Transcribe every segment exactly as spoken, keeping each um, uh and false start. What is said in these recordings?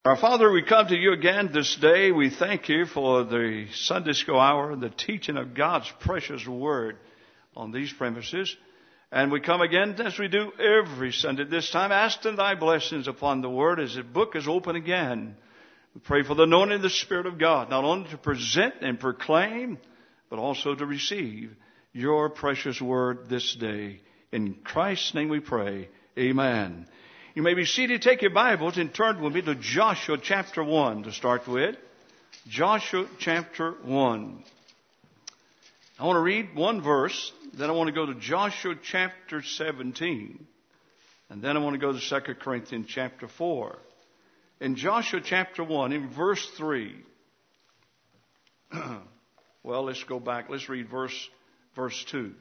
Our Father, we come to you again this day. We thank you for the Sunday School hour, the teaching of God's precious Word on these premises. And we come again, as we do every Sunday, this time, asking thy blessings upon the Word as the book is open again. We pray for the anointing of the Spirit of God, not only to present and proclaim, but also to receive your precious Word this day. In Christ's name we pray. Amen. You may be seated. Take your Bibles and turn with me to Joshua chapter one to start with. Joshua chapter one. I want to read one verse, then I want to go to Joshua chapter seventeen, and then I want to go to Second Corinthians chapter four. In Joshua chapter one, in verse three, well, let's go back. Let's read verse, verse two.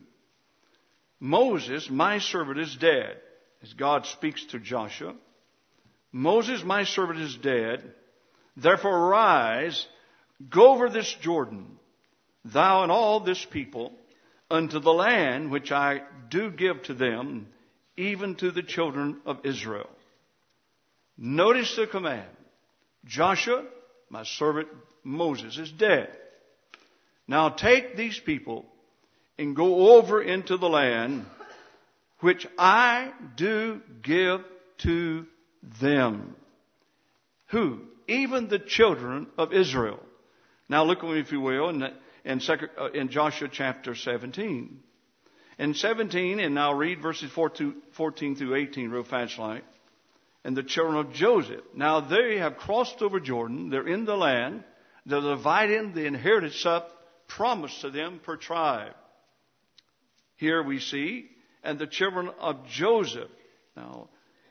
Moses, my servant, is dead. As God speaks to Joshua, Moses, my servant, is dead. Therefore arise, go over this Jordan, thou and all this people, unto the land which I do give to them, even to the children of Israel. Notice the command. Joshua, my servant Moses, is dead. Now take these people and go over into the land which I do give to them. Who? Even the children of Israel. Now look with me, if you will, in, in, second, uh, in Joshua chapter seventeen. In seventeen, and now read verses fourteen through eighteen real fast like. And the children of Joseph. Now they have crossed over Jordan. They're in the land. They're dividing the inheritance up promised to them per tribe. Here we see, and the children of Joseph now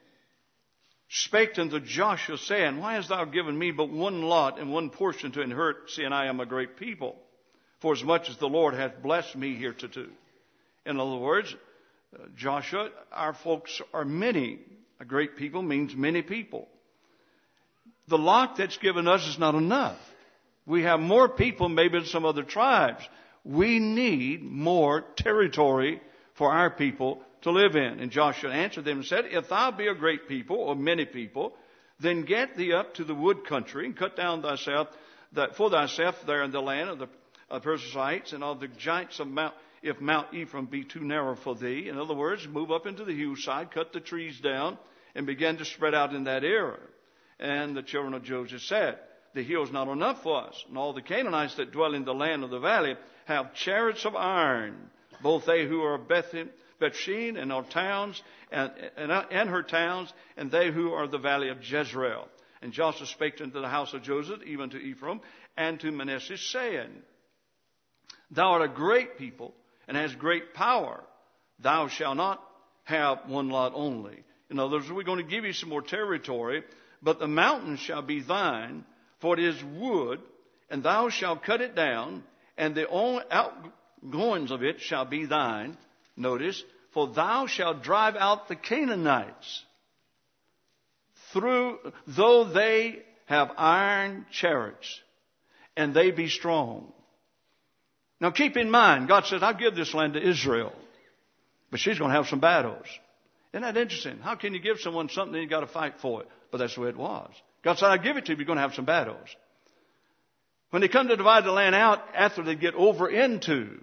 spake unto Joshua, saying, Why hast thou given me but one lot and one portion to inherit, seeing I am a great people? For as much as the Lord hath blessed me hereto. In other words, uh, Joshua, our folks are many. A great people means many people. The lot that's given us is not enough. We have more people maybe than some other tribes. We need more territory for our people to live in. And Joshua answered them and said, If thou be a great people, or many people, then get thee up to the wood country, and cut down thyself that for thyself there in the land of the uh, Perizzites and of the giants of Mount, if Mount Ephraim be too narrow for thee. In other words, move up into the hillside, cut the trees down, and begin to spread out in that area. And the children of Joseph said, The hill is not enough for us, and all the Canaanites that dwell in the land of the valley have chariots of iron, both they who are Bethshean and our towns and, and, and her towns, and they who are the valley of Jezreel. And Joshua spake unto the house of Joseph, even to Ephraim and to Manasseh, saying, Thou art a great people, and hast great power. Thou shalt not have one lot only. In other words, we're going to give you some more territory, but the mountain shall be thine, for it is wood, and thou shalt cut it down, and the only outgoings of it shall be thine. Notice, for thou shalt drive out the Canaanites, through though they have iron chariots, and they be strong. Now keep in mind, God says, I'll give this land to Israel, but she's going to have some battles. Isn't that interesting? How can you give someone something and you've got to fight for it? But that's the way it was. God said, I'll give it to you, but you're going to have some battles. When they come to divide the land out after they get over into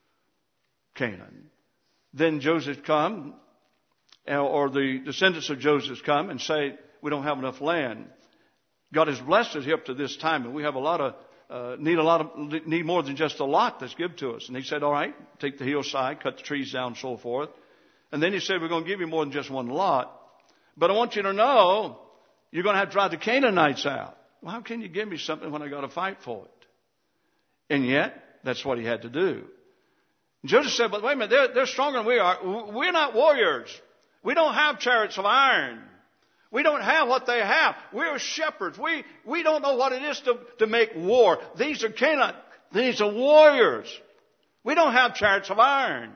Canaan, then Joseph come, or the descendants of Joseph come and say, we don't have enough land. God has blessed us up to this time, and we have a lot of, uh, need a lot of, need more than just a lot that's given to us. And he said, all right, take the hillside, cut the trees down, and so forth. And then he said, we're going to give you more than just one lot. But I want you to know, you're going to have to drive the Canaanites out. Well, how can you give me something when I got to fight for it? And yet, that's what he had to do. Joseph said, but wait a minute, they're, they're stronger than we are. We're not warriors. We don't have chariots of iron. We don't have what they have. We're shepherds. We, we don't know what it is to, to make war. These are Canaanites. These are warriors. We don't have chariots of iron.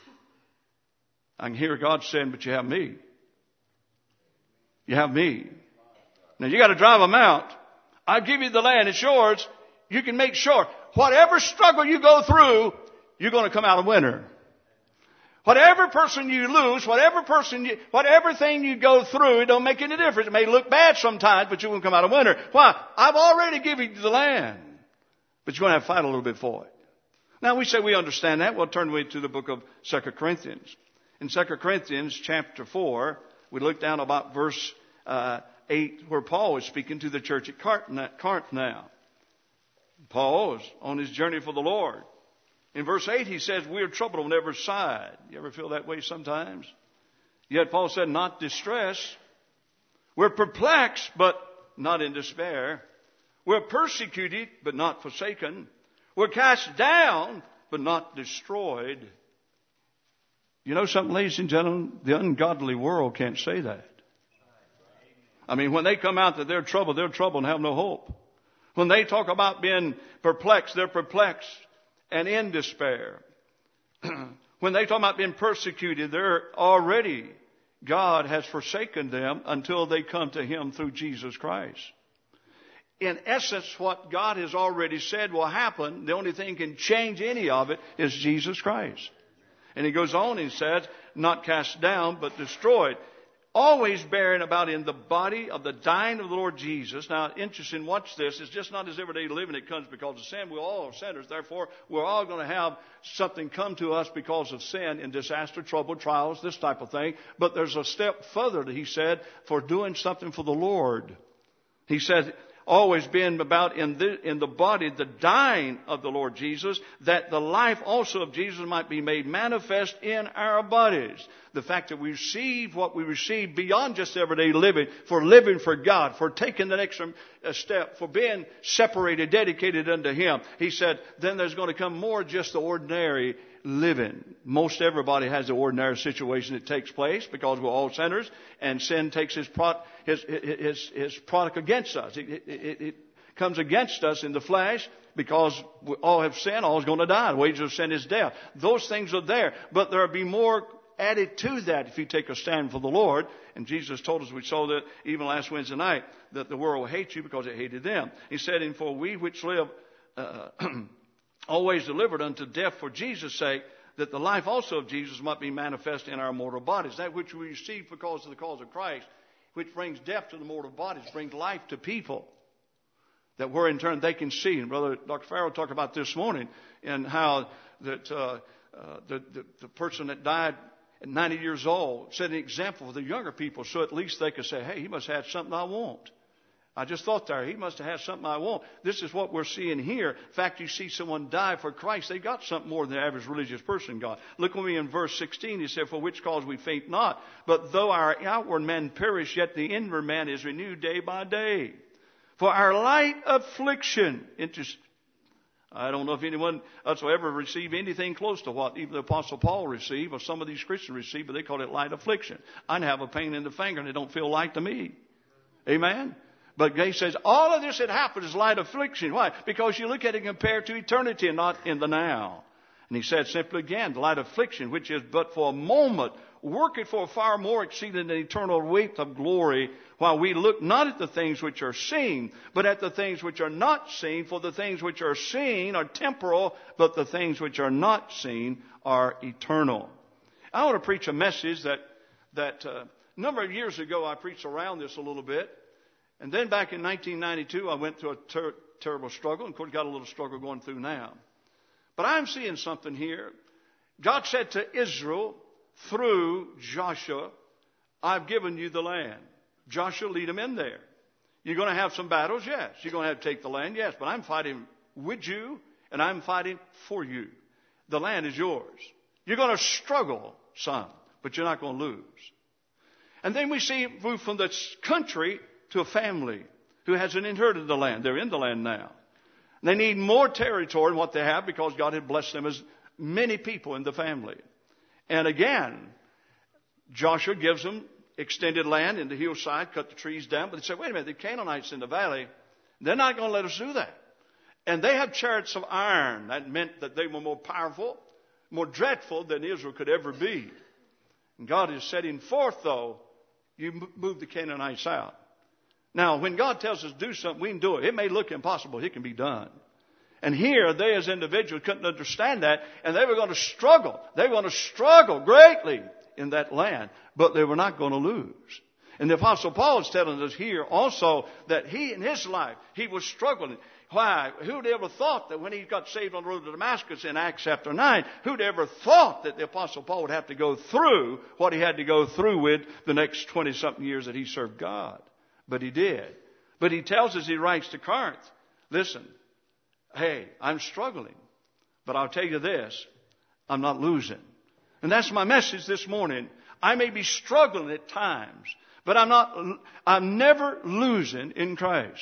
I can hear God saying, but you have me. You have me. Now you got to drive them out. I'll give you the land. It's yours. You can make sure whatever struggle you go through, you're going to come out a winner. Whatever person you lose, whatever person you, whatever thing you go through, it don't make any difference. It may look bad sometimes, but you won't come out a winner. Why? I've already given you the land. But you're going to have to fight a little bit for it. Now we say we understand that. We'll turn to the book of Second Corinthians. In Second Corinthians chapter four, we look down about verse uh, eight, where Paul is speaking to the church at Corinth now. Paul is on his journey for the Lord. In verse eight, he says, we are troubled on every side. You ever feel that way sometimes? Yet Paul said, not distress. We're perplexed, but not in despair. We're persecuted, but not forsaken. We're cast down, but not destroyed. You know something, ladies and gentlemen? The ungodly world can't say that. I mean, when they come out that they're troubled, they're troubled and have no hope. When they talk about being perplexed, they're perplexed and in despair. When they talk about being persecuted, they're already, God has forsaken them until they come to Him through Jesus Christ. In essence, what God has already said will happen, the only thing can change any of it is Jesus Christ. And he goes on and says, not cast down, but destroyed. Always bearing about in the body of the dying of the Lord Jesus. Now, interesting, watch this. It's just not as everyday living that comes because of sin. We're all sinners. Therefore, we're all going to have something come to us because of sin in disaster, trouble, trials, this type of thing. But there's a step further that he said for doing something for the Lord. He said, always being about in the, in the body, the dying of the Lord Jesus, that the life also of Jesus might be made manifest in our bodies. The fact that we receive what we receive beyond just everyday living, for living for God, for taking the next step, for being separated, dedicated unto Him. He said, then there's going to come more just the ordinary living. Most everybody has an ordinary situation that takes place because we're all sinners, and sin takes his pro- his, his, his product against us. It, it, it, it comes against us in the flesh because we all have sinned, all is going to die. The wages of sin is death. Those things are there, but there will be more added to that if you take a stand for the Lord. And Jesus told us, we saw that even last Wednesday night, that the world will hate you because it hated them. He said, and for we which live uh, always delivered unto death for Jesus' sake, that the life also of Jesus might be manifest in our mortal bodies. That which we receive because of the cause of Christ, which brings death to the mortal bodies, brings life to people, that where in turn they can see. And Brother Doctor Farrell talked about this morning, and how that uh, uh, the, the, the person that died at ninety years old set an example for the younger people, so at least they could say, hey, he must have something I want. I just thought there, he must have had something I want. This is what we're seeing here. In fact, you see someone die for Christ, they got something more than the average religious person got. Look with me in verse sixteen. He said, for which cause we faint not. But though our outward man perish, yet the inward man is renewed day by day. For our light affliction, interest, I don't know if anyone else will ever receive anything close to what even the Apostle Paul received, or some of these Christians receive, but they call it light affliction. I have a pain in the finger and it don't feel light to me. Amen? But he says all of this that happened is light affliction. Why? Because you look at it compared to eternity and not in the now. And he said simply again, the light affliction, which is but for a moment, worketh for far more exceeding an eternal weight of glory, while we look not at the things which are seen, but at the things which are not seen. For the things which are seen are temporal, but the things which are not seen are eternal. I want to preach a message that, that uh, a number of years ago I preached around this a little bit. And then back in nineteen ninety-two, I went through a ter- terrible struggle. And of course, got a little struggle going through now. But I'm seeing something here. God said to Israel through Joshua, I've given you the land. Joshua, lead them in there. You're going to have some battles, yes. You're going to have to take the land, yes. But I'm fighting with you, and I'm fighting for you. The land is yours. You're going to struggle some, but you're not going to lose. And then we see it move from the country to a family who hasn't inherited the land. They're in the land now. They need more territory than what they have because God had blessed them as many people in the family. And again, Joshua gives them extended land in the hillside, cut the trees down. But they say, wait a minute, the Canaanites in the valley, they're not going to let us do that. And they have chariots of iron. That meant that they were more powerful, more dreadful than Israel could ever be. And God is setting forth, though, you move the Canaanites out. Now, when God tells us to do something, we can do it. It may look impossible. It can be done. And here, they as individuals couldn't understand that, and they were going to struggle. They were going to struggle greatly in that land, but they were not going to lose. And the Apostle Paul is telling us here also that he, in his life, he was struggling. Why? Who'd ever thought that when he got saved on the road to Damascus in Acts chapter nine, who'd ever thought that the Apostle Paul would have to go through what he had to go through with the next twenty-something years that he served God? But he did. But he tells us, he writes to Corinth, listen, hey, I'm struggling, but I'll tell you this, I'm not losing. And that's my message this morning. I may be struggling at times, but I'm not, I'm never losing in Christ.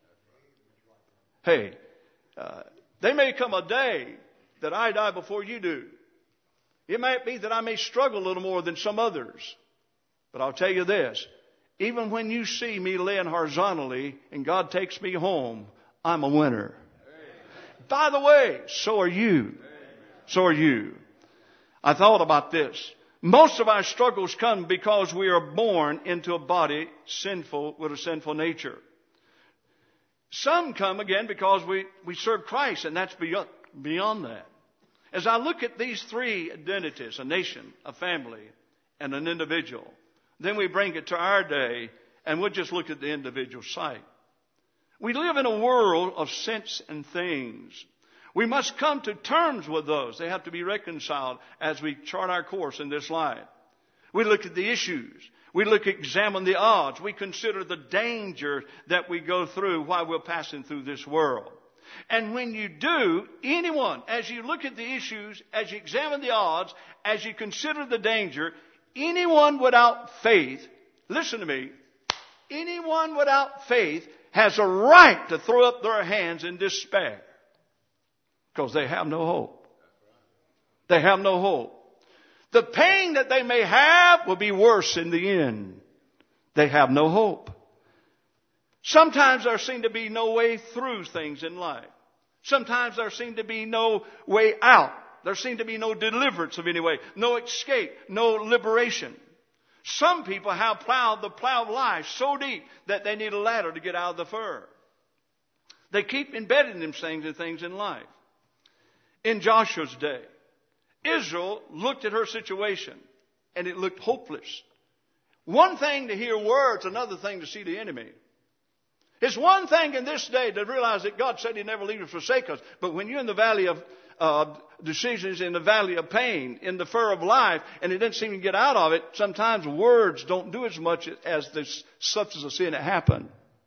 Hey, uh, there may come a day that I die before you do. It might be that I may struggle a little more than some others. But I'll tell you this, even when you see me laying horizontally and God takes me home, I'm a winner. Amen. By the way, so are you. Amen. So are you. I thought about this. Most of our struggles come because we are born into a body sinful with a sinful nature. Some come again because we, we serve Christ, and that's beyond, beyond that. As I look at these three identities, a nation, a family, and an individual, then we bring it to our day, and we'll just look at the individual side. We live in a world of sense and things. We must come to terms with those. They have to be reconciled as we chart our course in this life. We look at the issues. We look, examine the odds. We consider the danger that we go through while we're passing through this world. And when you do, anyone, as you look at the issues, as you examine the odds, as you consider the danger, anyone without faith, listen to me, anyone without faith has a right to throw up their hands in despair. Because they have no hope. They have no hope. The pain that they may have will be worse in the end. They have no hope. Sometimes there seems to be no way through things in life. Sometimes there seems to be no way out. There seems to be no deliverance of any way. No escape. No liberation. Some people have plowed the plow of life so deep that they need a ladder to get out of the fur. They keep embedding themselves in things in life. In Joshua's day, Israel looked at her situation, and it looked hopeless. One thing to hear words, another thing to see the enemy. It's one thing in this day to realize that God said He'd never leave us or forsake us. But when you're in the valley of uh, decisions, in the valley of pain, in the fur of life, and it doesn't seem to get out of it, sometimes words don't do as much as the substance of sin that happened.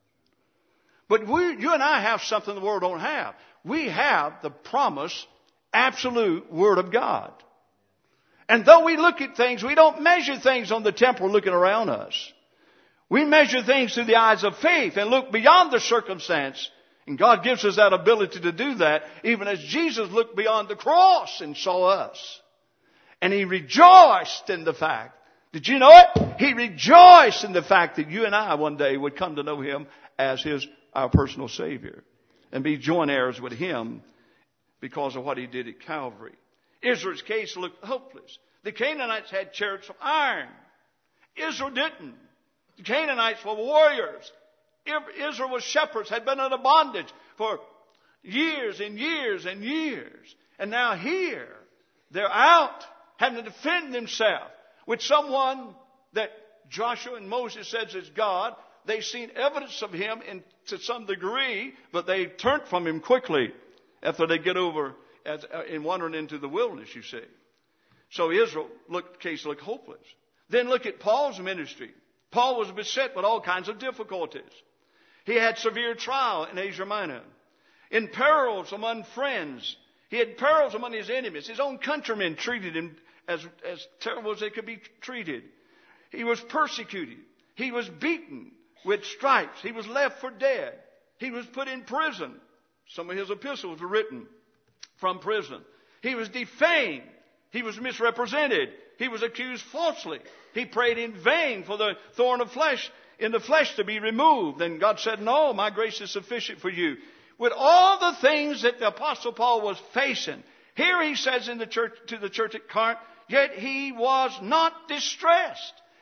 But we, you and I have something the world don't have. We have the promise, absolute Word of God. And though we look at things, we don't measure things on the temporal looking around us. We measure things through the eyes of faith and look beyond the circumstance. And God gives us that ability to do that, even as Jesus looked beyond the cross and saw us. And He rejoiced in the fact. Did you know it? He rejoiced in the fact that you and I one day would come to know Him as His, our personal Savior. And be joint heirs with Him because of what He did at Calvary. Israel's case looked hopeless. The Canaanites had chariots of iron. Israel didn't. The Canaanites were warriors. Israel was shepherds, had been under bondage for years and years and years. And now here, they're out having to defend themselves with someone that Joshua and Moses says is God. They've seen evidence of Him in, to some degree, but they turned from Him quickly after they get over as, uh, in wandering into the wilderness, you see. So Israel looked, case looked hopeless. Then look at Paul's ministry. Paul was beset with all kinds of difficulties. He had severe trial in Asia Minor. In perils among friends. He had perils among his enemies. His own countrymen treated him as, as terrible as they could be treated. He was persecuted. He was beaten with stripes. He was left for dead. He was put in prison. Some of his epistles were written from prison. He was defamed. He was misrepresented. He was accused falsely. He prayed in vain for the thorn of flesh in the flesh to be removed. And God said, no, my grace is sufficient for you. With all the things that the Apostle Paul was facing, here he says in the church, to the church at Corinth, yet he was not distressed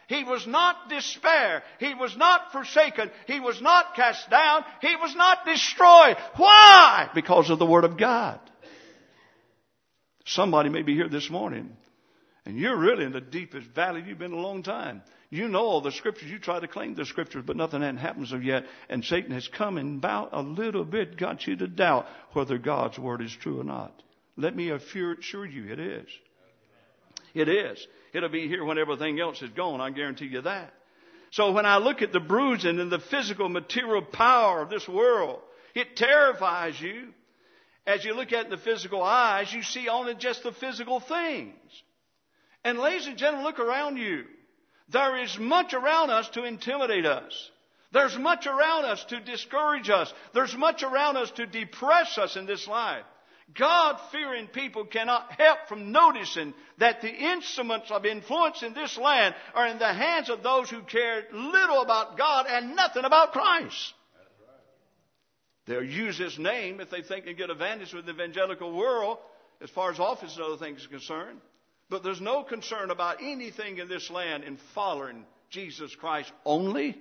He was not despair. He was not forsaken. He was not cast down. He was not destroyed. Why? Because of the Word of God. Somebody may be here this morning, and you're really in the deepest valley you've been in a long time. You know all the Scriptures. You try to claim the Scriptures, but nothing happens as yet. And Satan has come and about a little bit got you to doubt whether God's Word is true or not. Let me assure you it is. It is. It'll be here when everything else is gone. I guarantee you that. So when I look at the bruising and the physical material power of this world, it terrifies you. As you look at the physical eyes, you see only just the physical things. And ladies and gentlemen, look around you. There is much around us to intimidate us. There's much around us to discourage us. There's much around us to depress us in this life. God-fearing people cannot help from noticing that the instruments of influence in this land are in the hands of those who care little about God and nothing about Christ. They'll use His name if they think they get advantage with the evangelical world as far as office and other things are concerned. But there's no concern about anything in this land in following Jesus Christ only.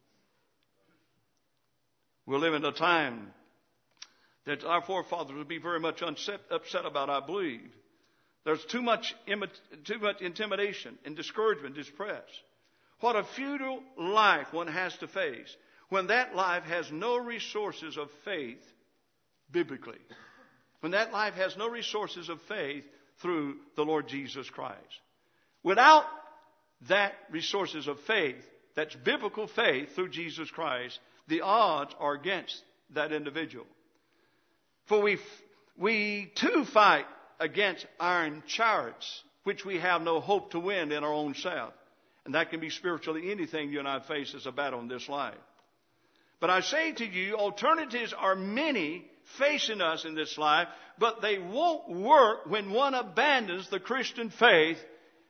We live in a time that our forefathers would be very much upset, upset about, I believe. There's too much, too much intimidation and discouragement, distress. What a futile life one has to face when that life has no resources of faith biblically. When that life has no resources of faith through the Lord Jesus Christ. Without that resources of faith, that's biblical faith through Jesus Christ, the odds are against that individual. For we, we too fight against iron chariots, which we have no hope to win in our own self. And that can be spiritually anything you and I face as a battle in this life. But I say to you, alternatives are many facing us in this life, but they won't work when one abandons the Christian faith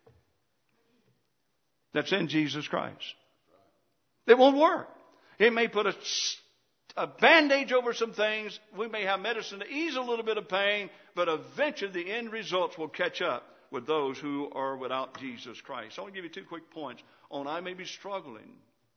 that's in Jesus Christ. It won't work. It may put a a bandage over some things. We may have medicine to ease a little bit of pain, but eventually the end results will catch up with those who are without Jesus Christ. I want to give you two quick points on I may be struggling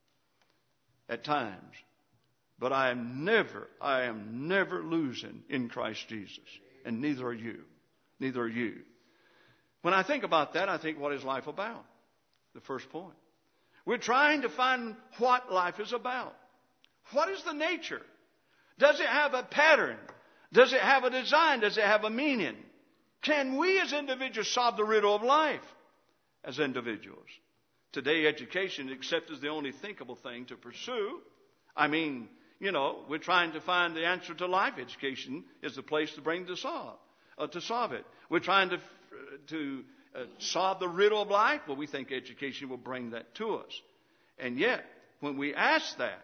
at times, but I am never, I am never losing in Christ Jesus. And neither are you. Neither are you. When I think about that, I think, what is life about? The first point. We're trying to find what life is about. What is the nature? Does it have a pattern? Does it have a design? Does it have a meaning? Can we as individuals solve the riddle of life as individuals? Today, education is accepted as the only thinkable thing to pursue. I mean, you know, we're trying to find the answer to life. Education is the place to bring to solve, uh, to solve it. We're trying to to uh, solve the riddle of life. Well, we think education will bring that to us. And yet, when we ask that,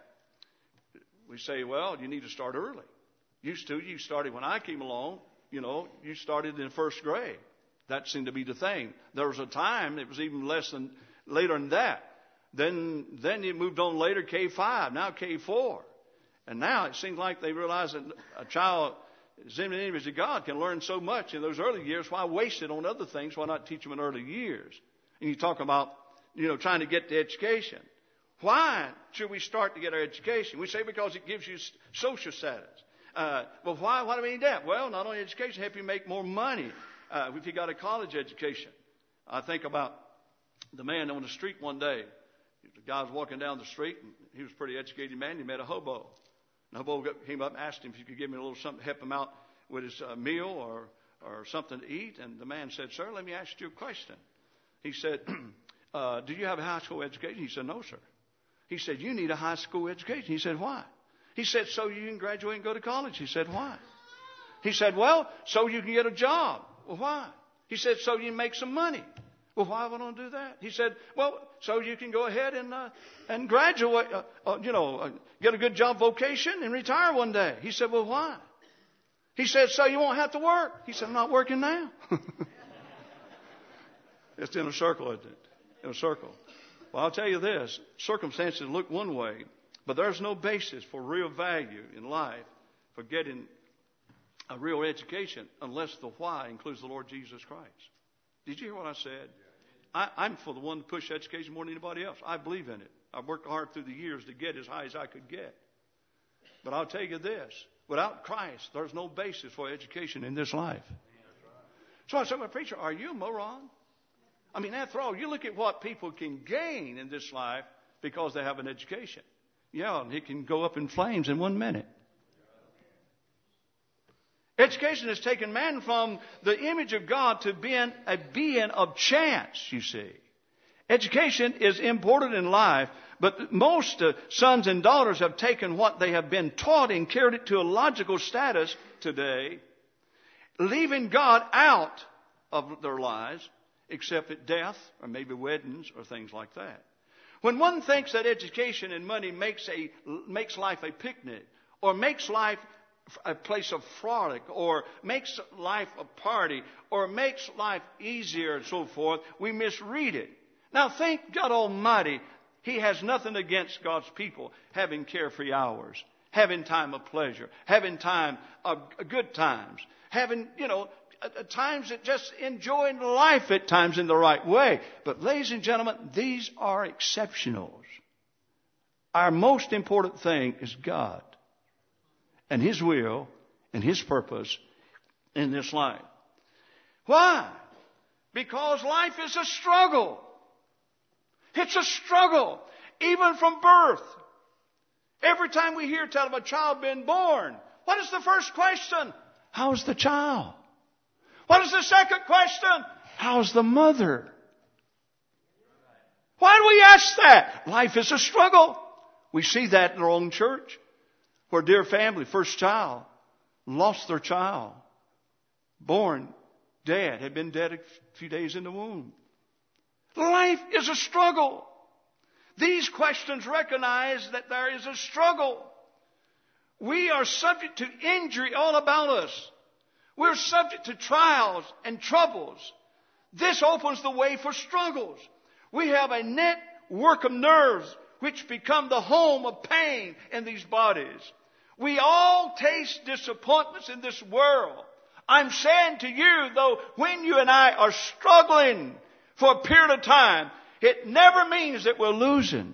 we say, well, you need to start early. Used to, you started when I came along, you know, you started in first grade. That seemed to be the thing. There was a time, it was even less than, later than that. Then, then you moved on later, K five, now K four. And now it seems like they realize that a child is in the image of God can learn so much in those early years. Why waste it on other things? Why not teach them in early years? And you talk about, you know, trying to get the education. Why should we start to get our education? We say because it gives you social status. Uh, well, why? Why do we need that? Well, not only education, help you make more money uh, if you got a college education. I think about the man on the street one day. The guy was walking down the street, and he was a pretty educated man. He met a hobo. The hobo came up and asked him if he could give me a little something to help him out with his uh, meal or, or something to eat. And the man said, sir, let me ask you a question. He said, uh, do you have a high school education? He said, no, sir. He said, you need a high school education. He said, why? He said, so you can graduate and go to college. He said, why? He said, well, so you can get a job. Well, why? He said, so you can make some money. Well, why would I do that? He said, well, so you can go ahead and uh, and graduate, uh, uh, you know, uh, get a good job vocation and retire one day. He said, well, why? He said, so you won't have to work. He said, I'm not working now. It's in a circle, isn't it? In a circle. Well, I'll tell you this. Circumstances look one way, but there's no basis for real value in life for getting a real education unless the why includes the Lord Jesus Christ. Did you hear what I said? I, I'm for the one to push education more than anybody else. I believe in it. I've worked hard through the years to get as high as I could get. But I'll tell you this. Without Christ, there's no basis for education in this life. So I said, well, preacher, are you a moron? I mean, after all, you look at what people can gain in this life because they have an education. Yeah, and it can go up in flames in one minute. Education has taken man from the image of God to being a being of chance, you see. Education is important in life, but most uh, sons and daughters have taken what they have been taught and carried it to a logical status today, leaving God out of their lives, except at death or maybe weddings or things like that. When one thinks that education and money makes a makes life a picnic or makes life a place of frolic or makes life a party or makes life easier and so forth, we misread it. Now thank God Almighty, He has nothing against God's people having carefree hours, having time of pleasure, having time of good times, having, you know, at times that just enjoying life at times in the right way. But ladies and gentlemen, these are exceptionals. Our most important thing is God and His will and His purpose in this life. Why? Because life is a struggle. It's a struggle, even from birth. Every time we hear tell of a child being born, what is the first question? How's the child? What is the second question? How's the mother? Why do we ask that? Life is a struggle. We see that in our own church, where a dear family, first child, lost their child. Born dead, had been dead a few days in the womb. Life is a struggle. These questions recognize that there is a struggle. We are subject to injury all about us. We're subject to trials and troubles. This opens the way for struggles. We have a network of nerves which become the home of pain in these bodies. We all taste disappointments in this world. I'm saying to you, though, when you and I are struggling for a period of time, it never means that we're losing.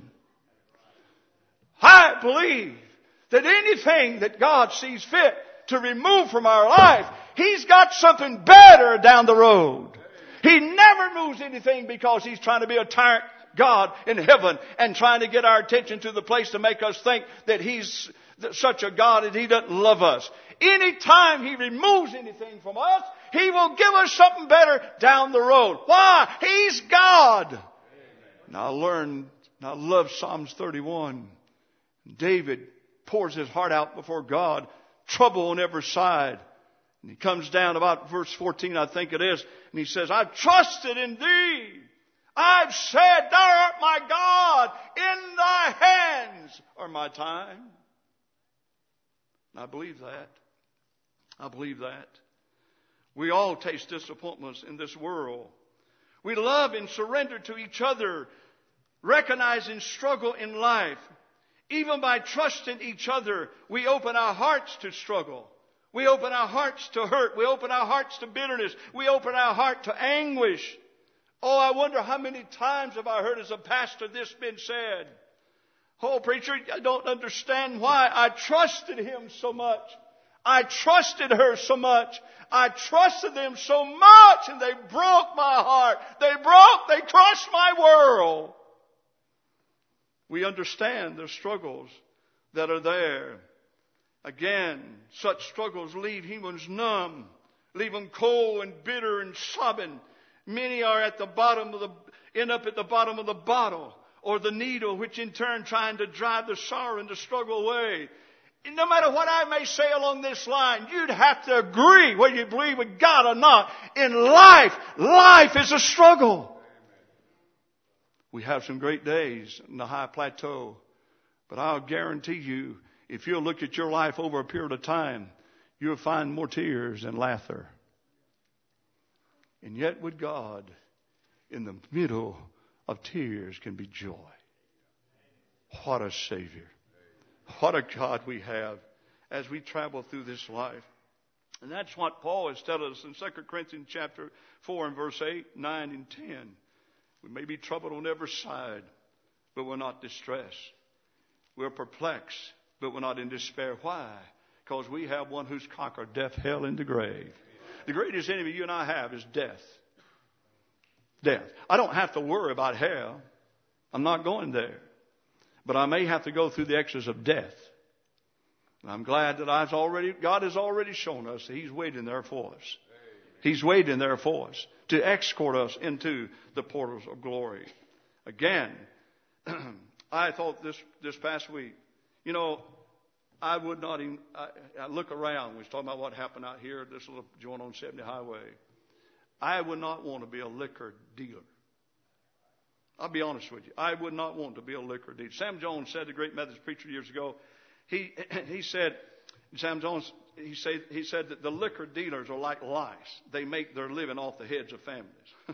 I believe that anything that God sees fit to remove from our life, He's got something better down the road. He never moves anything because He's trying to be a tyrant God in heaven and trying to get our attention to the place to make us think that He's such a God and He doesn't love us. Anytime He removes anything from us, He will give us something better down the road. Why? He's God. Now I learned, I love Psalms thirty-one. David pours his heart out before God, trouble on every side. And he comes down about verse fourteen, I think it is, and he says, I've trusted in Thee. I've said, Thou art my God. In Thy hands are my time. And I believe that. I believe that. We all taste disappointments in this world. We love and surrender to each other, recognizing struggle in life. Even by trusting each other, we open our hearts to struggle. We open our hearts to hurt. We open our hearts to bitterness. We open our heart to anguish. Oh, I wonder how many times have I heard as a pastor this been said. Oh, preacher, I don't understand why. I trusted him so much. I trusted her so much. I trusted them so much, and they broke my heart. They broke, they crushed my world. We understand the struggles that are there. Again, such struggles leave humans numb, leave them cold and bitter and sobbing. Many are at the bottom of the, end up at the bottom of the bottle or the needle, which in turn trying to drive the sorrow and the struggle away. And no matter what I may say along this line, you'd have to agree, whether you believe in God or not. In life, life is a struggle. We have some great days in the high plateau, but I'll guarantee you, if you'll look at your life over a period of time, you'll find more tears and laughter. And yet with God, in the middle of tears can be joy. What a Savior. What a God we have as we travel through this life. And that's what Paul has told us in Second Corinthians chapter four and verse eight, nine, and ten. We may be troubled on every side, but we're not distressed. We're perplexed, but we're not in despair. Why? Because we have one who's conquered death, hell, and the grave. The greatest enemy you and I have is death. Death. I don't have to worry about hell. I'm not going there. But I may have to go through the exodus of death. And I'm glad that I've already, God has already shown us that He's waiting there for us. He's waiting there for us to escort us into the portals of glory. Again, I thought this, this past week, you know, I would not even, I, I look around. We was talking about what happened out here at this little joint on seventy Highway. I would not want to be a liquor dealer. I'll be honest with you. I would not want to be a liquor dealer. Sam Jones said, the great Methodist preacher years ago, he, he said, Sam Jones, he said, he said that the liquor dealers are like lice. They make their living off the heads of families.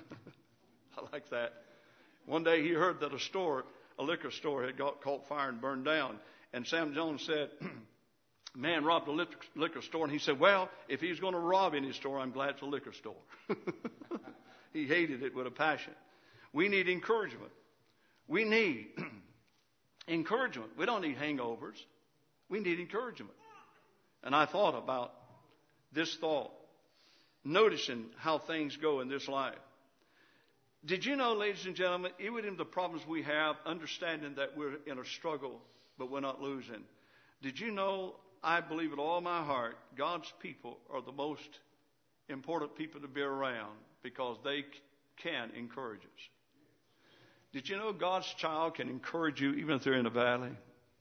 I like that. One day he heard that a store, a liquor store had got caught fire and burned down. And Sam Jones said, man robbed a liquor store. And he said, well, if he's going to rob any store, I'm glad it's a liquor store. He hated it with a passion. We need encouragement. We need encouragement. We don't need hangovers. We need encouragement. And I thought about this thought, noticing how things go in this life. Did you know, ladies and gentlemen, even in the problems we have, understanding that we're in a struggle, but we're not losing. Did you know, I believe with all my heart, God's people are the most important people to be around because they can encourage us. Did you know God's child can encourage you even if they're in a valley?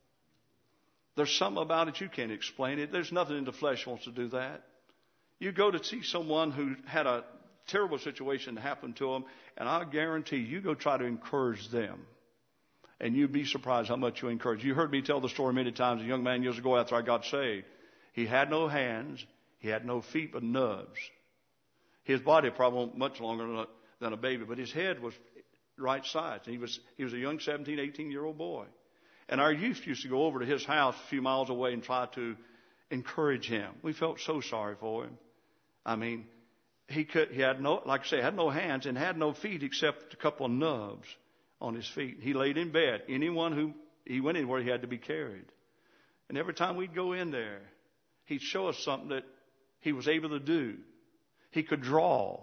There's something about it you can't explain it. There's nothing in the flesh wants to do that. You go to see someone who had a terrible situation happen to them, and I guarantee you go try to encourage them. And you'd be surprised how much you encourage. You heard me tell the story many times. A young man years ago after I got saved, he had no hands, he had no feet but nubs. His body probably much longer than a baby, but his head was right size. And he was he was a young seventeen, eighteen-year-old boy. And our youth used to go over to his house a few miles away and try to encourage him. We felt so sorry for him. I mean, he could he had no, like I say, had no hands and had no feet except a couple of nubs on his feet. He laid in bed. Anyone who he went anywhere, he had to be carried. And every time we'd go in there, he'd show us something that he was able to do. He could draw.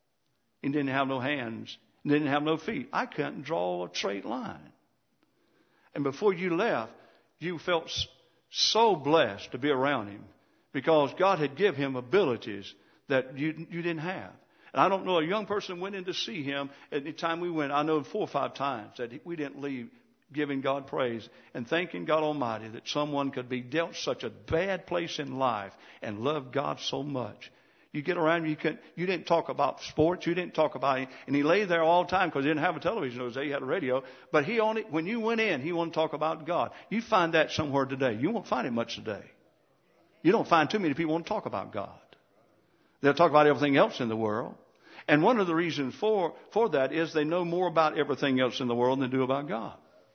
He didn't have no hands. He didn't have no feet. I couldn't draw a straight line. And before you left, you felt so blessed to be around him because God had given him abilities that you, you didn't have. And I don't know, a young person went in to see him. At the time we went, I know four or five times that we didn't leave giving God praise and thanking God Almighty that someone could be dealt such a bad place in life and love God so much. You get around, you can you didn't talk about sports, you didn't talk about it. And he lay there all the time because he didn't have a television those days, he had a radio. But he only, when you went in, he wanted to talk about God. You find that somewhere today. You won't find it much today. You don't find too many people want to talk about God. They'll talk about everything else in the world. And one of the reasons for, for that is they know more about everything else in the world than they do about God.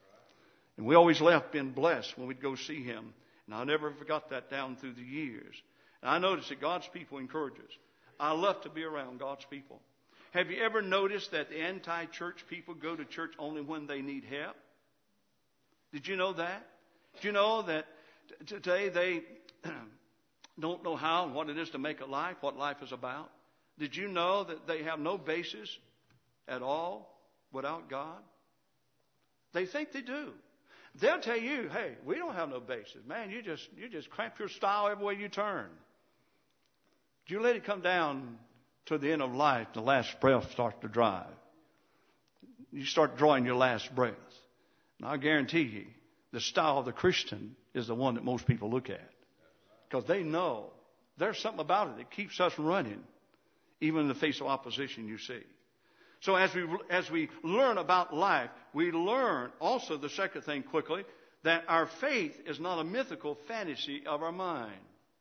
And we always left being blessed when we'd go see him. And I never forgot that down through the years. And I noticed that God's people encourage us. I love to be around God's people. Have you ever noticed that the anti-church people go to church only when they need help? Did you know that? Did you know that t- today they don't know how and what it is to make a life, what life is about? Did you know that they have no basis at all without God? They think they do. They'll tell you, hey, we don't have no basis. Man, you just you just cramp your style every way you turn. You let it come down to the end of life, the last breath starts to drive. You start drawing your last breath. And I guarantee you, the style of the Christian is the one that most people look at. Because they know there's something about it that keeps us running, even in the face of opposition you see. So as we as we learn about life, we learn also the second thing quickly, that our faith is not a mythical fantasy of our mind.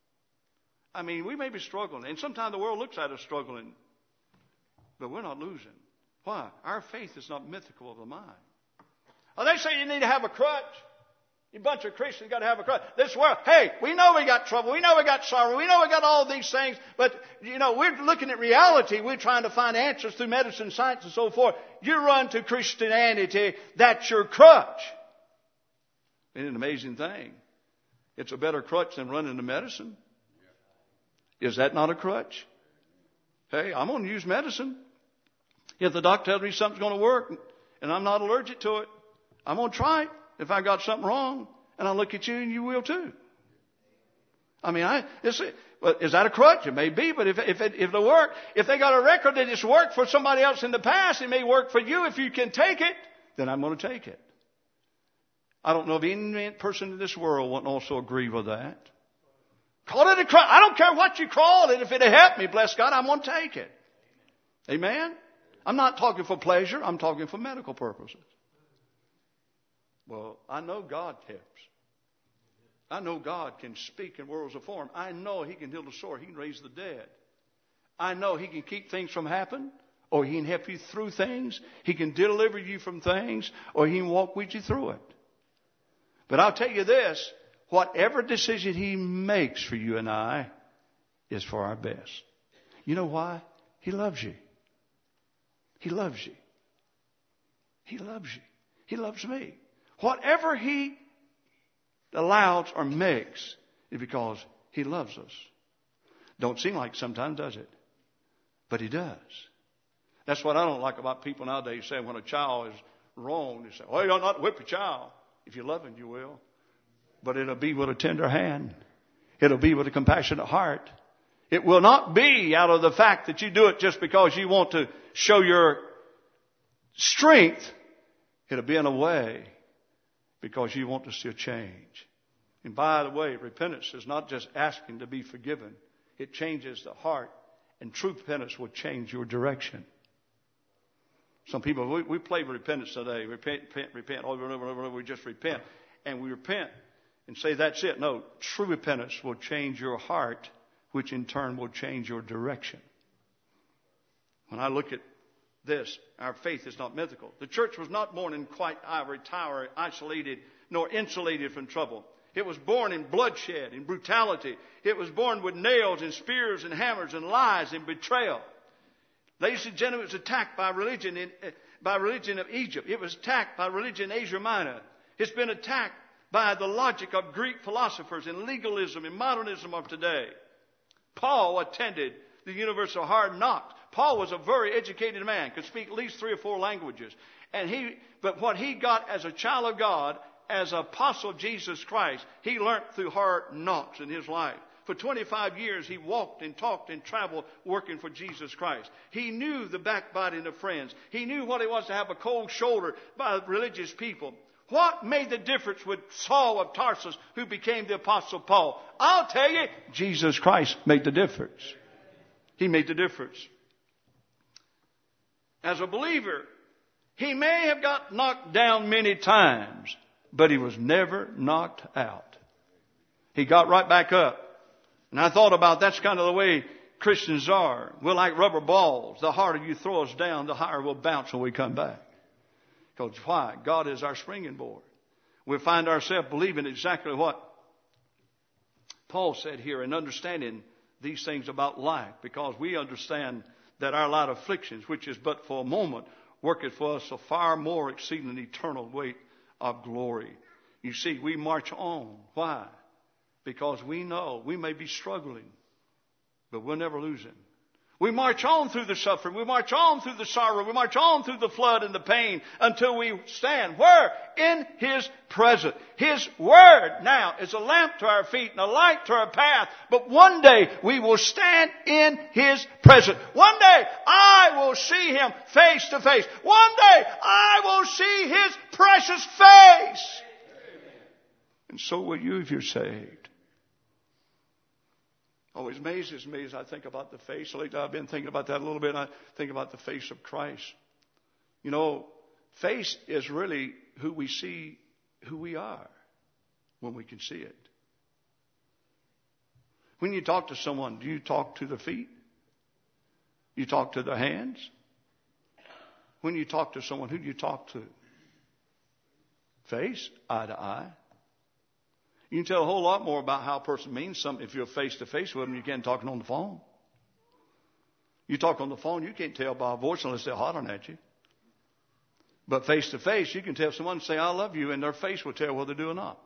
I mean, we may be struggling, and sometimes the world looks at us struggling, but we're not losing. Why? Our faith is not mythical of the mind. Oh, they say you need to have a crutch. You bunch of Christians got to have a crutch. This world, hey, we know we got trouble. We know we got sorrow. We know we got all these things. But, you know, we're looking at reality. We're trying to find answers through medicine, science, and so forth. You run to Christianity. That's your crutch. Isn't it an amazing thing? It's a better crutch than running to medicine. Is that not a crutch? Hey, I'm going to use medicine. If the doctor tells me something's going to work and I'm not allergic to it, I'm going to try it. If I got something wrong, and I look at you and you will too. I mean, I, it's, well, is that a crutch? It may be, but if, if, it, if it'll work, if they got a record that it's worked for somebody else in the past, it may work for you. If you can take it, then I'm going to take it. I don't know of any person in this world wouldn't also agree with that. Call it a crutch. I don't care what you call it. If it'll help me, bless God, I'm going to take it. Amen? I'm not talking for pleasure. I'm talking for medical purposes. Well, I know God helps. I know God can speak in worlds of form. I know He can heal the sore. He can raise the dead. I know He can keep things from happening, or He can help you through things. He can deliver you from things, or He can walk with you through it. But I'll tell you this, whatever decision He makes for you and I is for our best. You know why? He loves you. He loves you. He loves you. He loves me. Whatever He allows or makes is because He loves us. Don't seem like sometimes, does it? But He does. That's what I don't like about people nowadays saying when a child is wrong, they say, well, you don't not whip a child. If you love him, you will. But it'll be with a tender hand. It'll be with a compassionate heart. It will not be out of the fact that you do it just because you want to show your strength. It'll be in a way because you want to see a change. And by the way, repentance is not just asking to be forgiven. It changes the heart. And true repentance will change your direction. Some people, we, we play repentance today. Repent, repent, repent, over and over and over. We just repent. And we repent and say that's it. No, true repentance will change your heart, which in turn will change your direction. When I look at this, our faith is not mythical. The church was not born in quiet ivory tower, isolated, nor insulated from trouble. It was born in bloodshed and brutality. It was born with nails and spears and hammers and lies and betrayal. Ladies and gentlemen, it was attacked by religion in, uh, by religion of Egypt. It was attacked by religion in Asia Minor. It's been attacked by the logic of Greek philosophers and legalism and modernism of today. Paul attended the University of Hard Knocks. Paul was a very educated man, could speak at least three or four languages. And he, but what he got as a child of God, as an apostle of Jesus Christ, he learned through hard knocks in his life. For twenty-five years, he walked and talked and traveled working for Jesus Christ. He knew the backbiting of friends. He knew what it was to have a cold shoulder by religious people. What made the difference with Saul of Tarsus, who became the Apostle Paul? I'll tell you, Jesus Christ made the difference. He made the difference. As a believer, he may have got knocked down many times, but he was never knocked out. He got right back up. And I thought about that's kind of the way Christians are. We're like rubber balls. The harder you throw us down, the higher we'll bounce when we come back. Because why? God is our springing board. We find ourselves believing exactly what Paul said here and understanding these things about life. Because we understand that our light afflictions, which is but for a moment, worketh for us a far more exceeding eternal weight of glory. You see, we march on. Why? Because we know we may be struggling, but we'll never lose it. We march on through the suffering. We march on through the sorrow. We march on through the flood and the pain until we stand. Where? In His presence. His Word now is a lamp to our feet and a light to our path. But one day we will stand in His presence. One day I will see Him face to face. One day I will see His precious face. And so will you if you're saved. Always amazes me as I think about the face. Lately I've been thinking about that a little bit. I think about the face of Christ. You know, face is really who we see, who we are when we can see it. When you talk to someone, do you talk to the feet? You talk to the hands? When you talk to someone, who do you talk to? Face, eye to eye. You can tell a whole lot more about how a person means something if you're face to face with them. You can't talking on the phone. You talk on the phone, you can't tell by a voice unless they're hollering at you. But face to face, you can tell someone say, I love you, and their face will tell whether they do or not.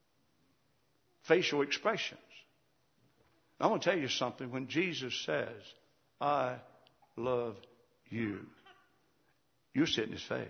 Facial expressions. I want to tell you something. When Jesus says, I love you, you see it in his face.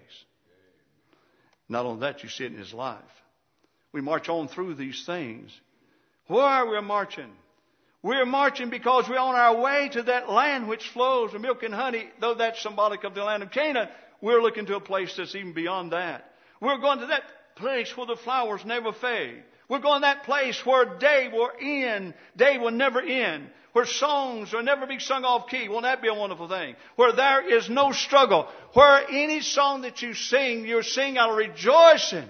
Not only that, you see it in his life. We march on through these things. Why are we marching? We're marching because we're on our way to that land which flows with milk and honey. Though that's symbolic of the land of Canaan, we're looking to a place that's even beyond that. We're going to that place where the flowers never fade. We're going to that place where day will end. Day will never end. Where songs will never be sung off key. Won't that be a wonderful thing? Where there is no struggle. Where any song that you sing, you're singing out of rejoicing.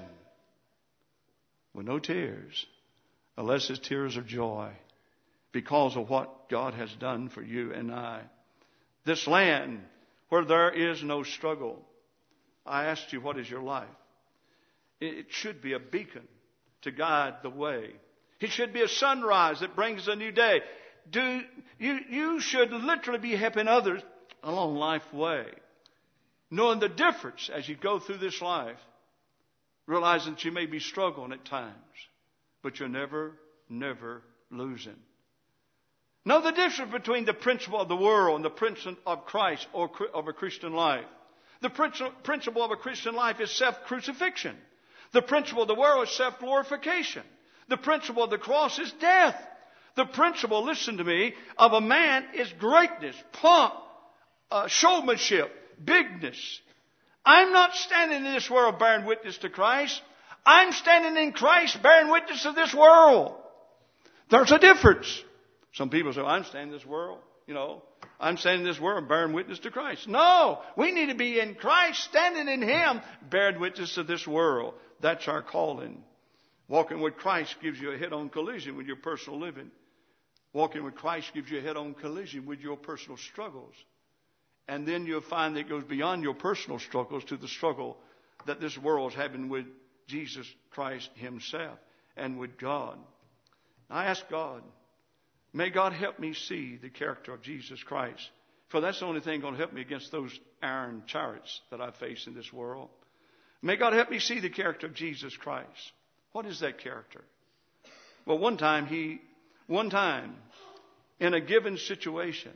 With no tears. Unless it's tears of joy. Because of what God has done for you and I. This land where there is no struggle. I asked you, what is your life? It should be a beacon to guide the way. It should be a sunrise that brings a new day. Do you, you should literally be helping others along life's way. Knowing the difference as you go through this life. Realizing that you may be struggling at times. But you're never, never losing. Know the difference between the principle of the world and the principle of Christ or of a Christian life. The principle of a Christian life is self-crucifixion. The principle of the world is self-glorification. The principle of the cross is death. The principle, listen to me, of a man is greatness, pomp, uh, showmanship, bigness. I'm not standing in this world bearing witness to Christ. I'm standing in Christ bearing witness to this world. There's a difference. Some people say, I'm standing in this world, you know, I'm standing in this world bearing witness to Christ. No, we need to be in Christ, standing in Him, bearing witness to this world. That's our calling. Walking with Christ gives you a head-on collision with your personal living. Walking with Christ gives you a head-on collision with your personal struggles. And then you'll find that it goes beyond your personal struggles to the struggle that this world is having with Jesus Christ Himself and with God. I ask God, may God help me see the character of Jesus Christ. For that's the only thing going to help me against those iron chariots that I face in this world. May God help me see the character of Jesus Christ. What is that character? Well, one time he, one time in a given situation,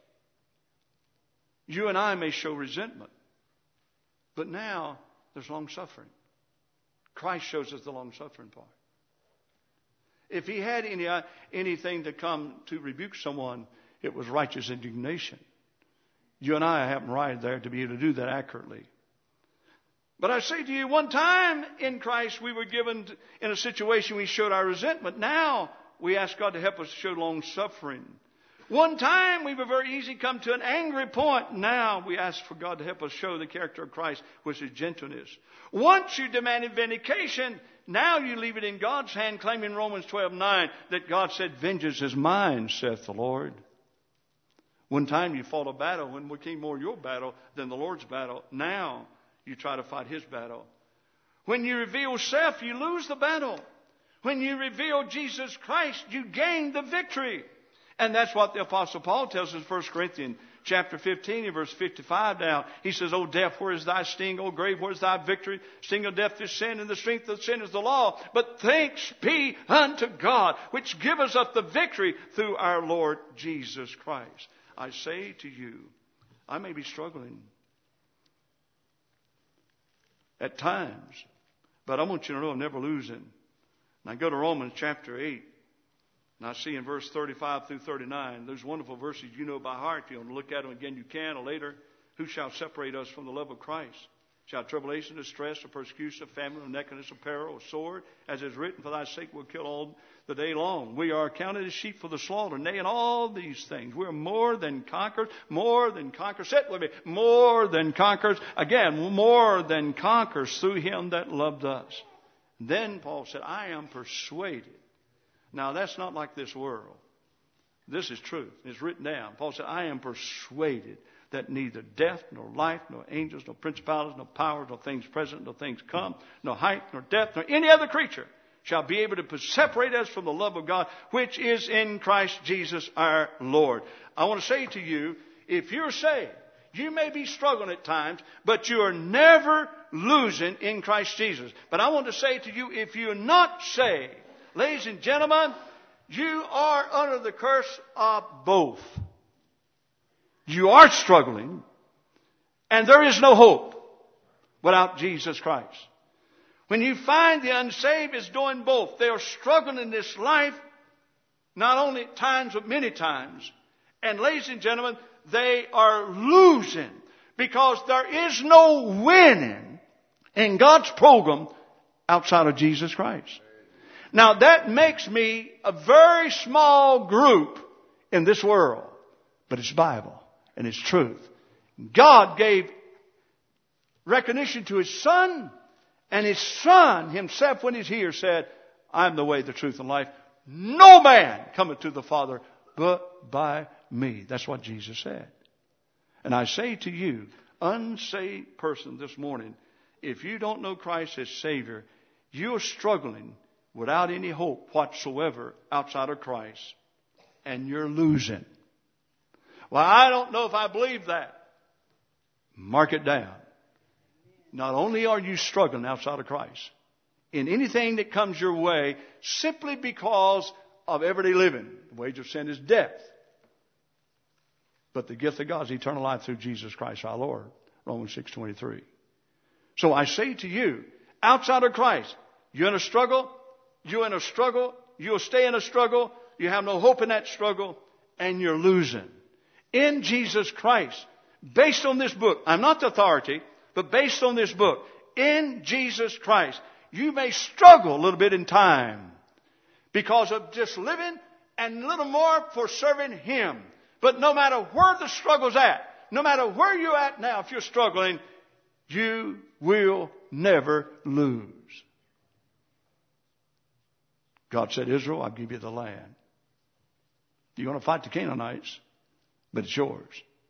you and I may show resentment. But now there's long suffering. Christ shows us the long suffering part. If he had any uh, anything to come to rebuke someone, it was righteous indignation. You and I haven't right there to be able to do that accurately. But I say to you, one time in Christ we were given to, in a situation we showed our resentment. Now we ask God to help us show long suffering. One time we were very easy to come to an angry point. Now we ask for God to help us show the character of Christ, which is gentleness. Once you demanded vindication, now you leave it in God's hand, claiming Romans twelve nine that God said, vengeance is mine, saith the Lord. One time you fought a battle when it became more your battle than the Lord's battle. Now you try to fight His battle. When you reveal self, you lose the battle. When you reveal Jesus Christ, you gain the victory. And that's what the Apostle Paul tells us in First Corinthians chapter fifteen and verse fifty-five down. He says, O death, where is thy sting? O grave, where is thy victory? Sting of death is sin, and the strength of sin is the law. But thanks be unto God, which giveth us the victory through our Lord Jesus Christ. I say to you, I may be struggling at times, but I want you to know I'm never losing. And I go to Romans chapter eight. And I see in verse thirty-five through thirty-nine, those wonderful verses you know by heart. If you want to look at them again, you can, or later. Who shall separate us from the love of Christ? Shall tribulation, distress, or persecution, or famine, or nakedness, or peril, or sword? As is written, for thy sake we'll kill all the day long. We are counted as sheep for the slaughter. Nay, in all these things, we're more than conquerors, more than conquerors. Say it with me, more than conquerors. Again, more than conquerors through Him that loved us. Then Paul said, I am persuaded. Now, that's not like this world. This is truth. It's written down. Paul said, I am persuaded that neither death, nor life, nor angels, nor principalities, nor powers, nor things present, nor things come, nor height, nor depth, nor any other creature shall be able to separate us from the love of God, which is in Christ Jesus our Lord. I want to say to you, if you're saved, you may be struggling at times, but you are never losing in Christ Jesus. But I want to say to you, if you're not saved, ladies and gentlemen, you are under the curse of both. You are struggling, and there is no hope without Jesus Christ. When you find the unsaved is doing both, they are struggling in this life, not only at times, but many times. And ladies and gentlemen, they are losing because there is no winning in God's program outside of Jesus Christ. Now that makes me a very small group in this world, but it's Bible and it's truth. God gave recognition to His Son, and His Son Himself, when He's here, said, I am the way, the truth, and life. No man cometh to the Father but by me. That's what Jesus said. And I say to you, unsaved person this morning, if you don't know Christ as Savior, you're struggling without any hope whatsoever outside of Christ, and you're losing. Well, I don't know if I believe that. Mark it down. Not only are you struggling outside of Christ, in anything that comes your way, simply because of everyday living. The wage of sin is death. But the gift of God is eternal life through Jesus Christ our Lord. Romans six twenty-three. So I say to you, outside of Christ, you're in a struggle, you're in a struggle, you'll stay in a struggle, you have no hope in that struggle, and you're losing. In Jesus Christ, based on this book, I'm not the authority, but based on this book, in Jesus Christ, you may struggle a little bit in time because of just living and a little more for serving Him. But no matter where the struggle's at, no matter where you're at now, if you're struggling, you will never lose. God said, Israel, I'll give you the land. You're going to fight the Canaanites, but it's yours.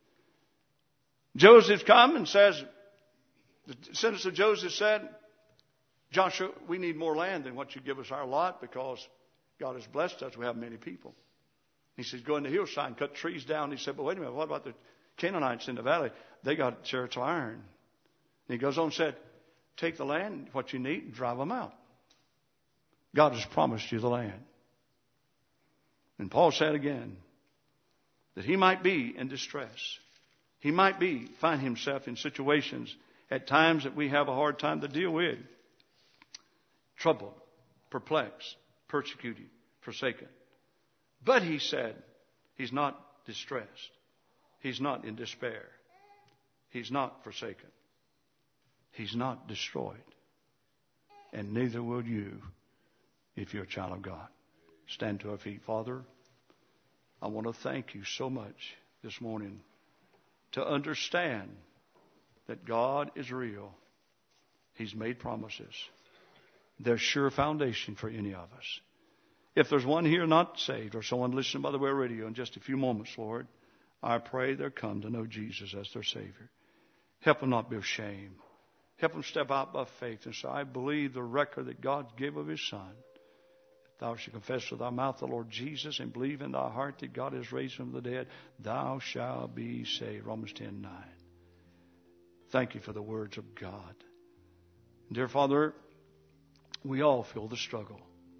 Joseph comes and says, the descendants of Joseph said, Joshua, we need more land than what you give us our lot because God has blessed us. We have many people. He says, go in the hillside and cut trees down. He said, but wait a minute, what about the Canaanites in the valley? They got chariots of iron. And he goes on and said, take the land, what you need, and drive them out. God has promised you the land. And Paul said again, that he might be in distress. He might be, find himself in situations at times that we have a hard time to deal with. Troubled, perplexed, persecuted, forsaken. But he said, he's not distressed. He's not in despair. He's not forsaken. He's not destroyed. And neither will you if you're a child of God. Stand to our feet. Father, I want to thank you so much this morning to understand that God is real. He's made promises. There's sure foundation for any of us. If there's one here not saved or someone listening by the way of radio in just a few moments, Lord, I pray they'll come to know Jesus as their Savior. Help them not be ashamed. Help them step out by faith and say, I believe the record that God gave of His Son. If thou shalt confess with thy mouth the Lord Jesus and believe in thy heart that God has raised Him from the dead, thou shalt be saved. Romans ten nine. Thank you for the words of God. Dear Father, we all feel the struggle.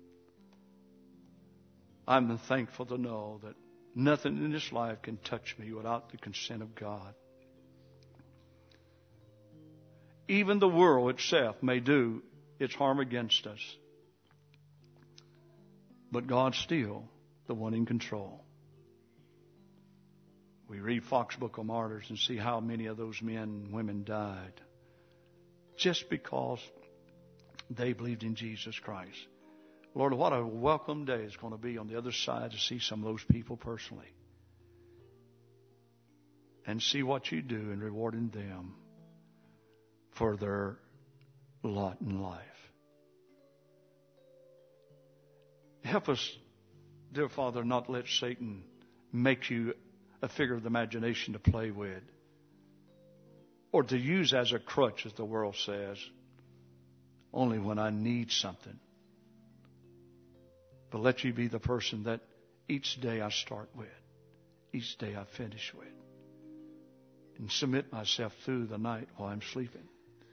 I'm thankful to know that nothing in this life can touch me without the consent of God. Even the world itself may do its harm against us. But God's still the one in control. We read Fox Book of Martyrs and see how many of those men and women died just because they believed in Jesus Christ. Lord, what a welcome day it's going to be on the other side to see some of those people personally. And see what you do in rewarding them for their lot in life. Help us, dear Father, not let Satan make you a figure of the imagination to play with. Or to use as a crutch, as the world says, only when I need something. But let you be the person that each day I start with, each day I finish with, and submit myself through the night while I'm sleeping.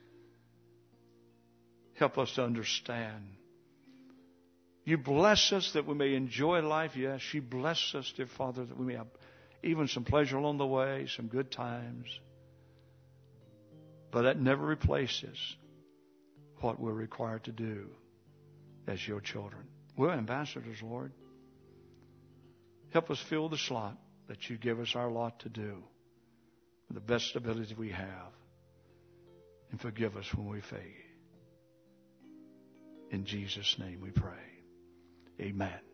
Help us to understand. You bless us that we may enjoy life. Yes, you bless us, dear Father, that we may have even some pleasure along the way, some good times. But that never replaces what we're required to do as your children. We're ambassadors, Lord. Help us fill the slot that you give us our lot to do with the best ability we have. And forgive us when we fail. In Jesus' name we pray. Amen.